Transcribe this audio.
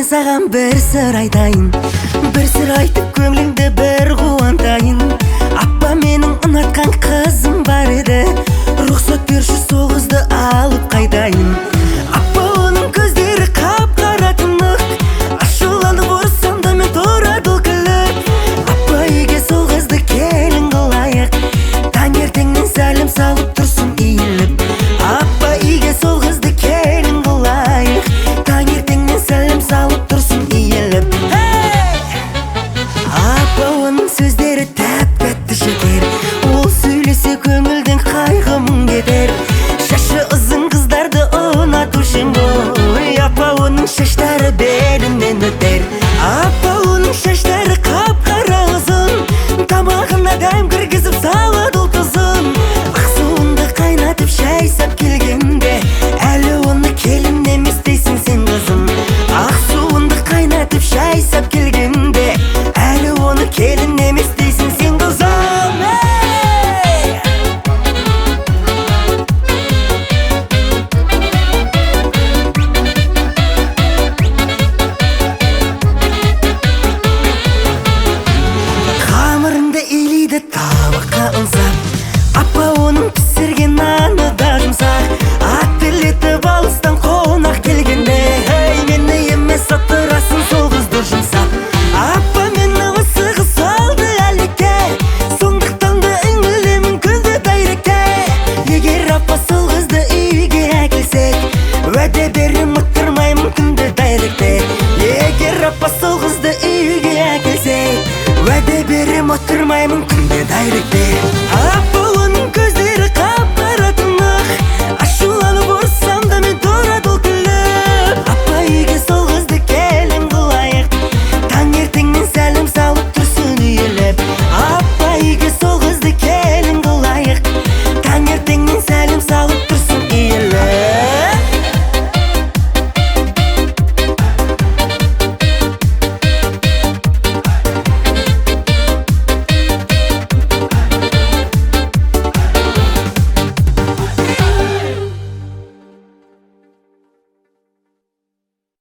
саған бір сыр айтайын, бір сыр айтып көңліңді бір қуантайын. Апа, менің ұнатқан қызым бар еді, рұқсат берші сол қызды алып қайтайын. Апа, оның көздері қап-қара тынық, ашуланып ұрсам да мен тұрады күліп. Апа, үйге сол қызды келін қылайық, таңертеңнен сәлем салып тұрсын иіліп. Апа, үйге сол қызды келін қылайық, таңертеңнен сәлем салып тұрсын иіліп. Апа, оның сөздері тәп-тәтті жетер, ол сөйлесе көңілден қайғым кетер. Шашы ұзын қыздарды ұнатушы ғой, апа, оның шаштары белімнен өтер. Апа, оның шаштары қап-қара ұзын, тамағына дәм кіргізіп салады ол тұзын. Ақсуынды қайнатып шай сап келгенде, әлі оны келін емес дейсің сен қызым. Ақсуынды қайнатып шай сап келгенде, әлі оны келін емес дейсің сен қызым. Қамырыңды илейді табаққа ұнсап, апа, оның пісірген наны да жұмсақ. Аттелетіп алыстан қонақ келгенде, мені емес отырасың сол қызды жұмсап. Апа, мені осы қыз салды әлікке, сондықтан да үңілемін күнде дайректе. Егер апа сол қызды үйге әкелсек, уәде берем ұттырмаймын күнде дайректе. Егер апа сол қызды үйге әкелсек, уәде берем ұттырмаймын күнде дайректе.